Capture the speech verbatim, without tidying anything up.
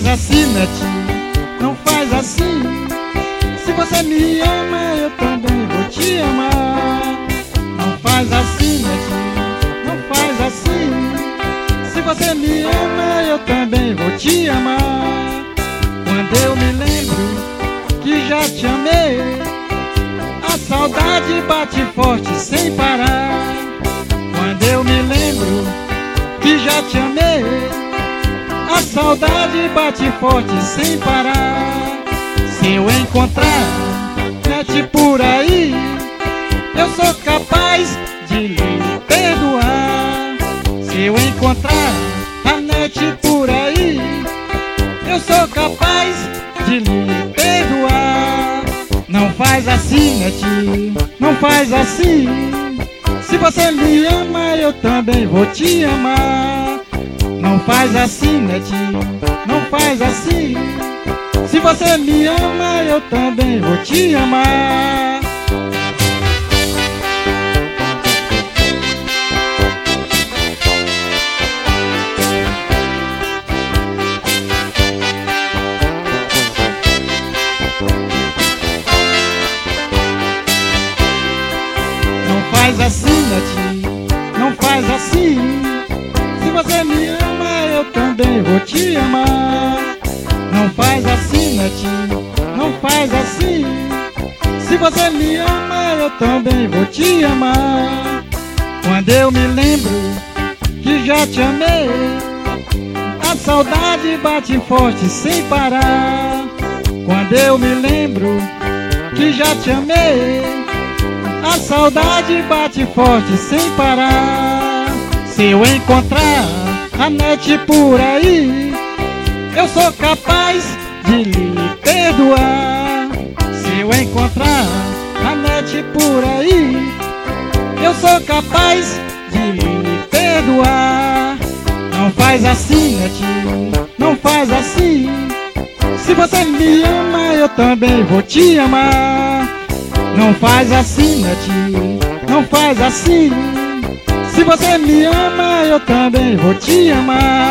assim, netinho, não faz assim. Se você me ama, eu também vou te amar. Não faz assim, netinho, não faz assim. Se você me ama, eu também vou te amar. Quando eu me lembro que já te amei, a saudade bate forte sem parar. Quando eu me lembro que já te amei, a saudade bate forte sem parar. Se eu encontrar net por aí, eu sou capaz de lhe perdoar. Se eu encontrar a net por aí, eu sou capaz de lhe perdoar. Não faz assim, net, não faz assim. Se você me ama, eu também vou te amar. Não faz assim, netinho, não faz assim. Se você me ama, eu também vou te amar. Não faz assim, netinho, não faz assim. Se você me ama, eu também vou te amar. Não faz assim, netinho, não faz assim. Se você me ama, eu também vou te amar. Quando eu me lembro que já te amei, a saudade bate forte sem parar. Quando eu me lembro que já te amei, a saudade bate forte sem parar. Se eu encontrar a net por aí, eu sou capaz de lhe perdoar. Se eu encontrar a net por aí, eu sou capaz de lhe perdoar. Não faz assim, netinho, não faz assim. Se você me ama, eu também vou te amar. Não faz assim, netinho, não faz assim. Se você me ama, eu também vou te amar.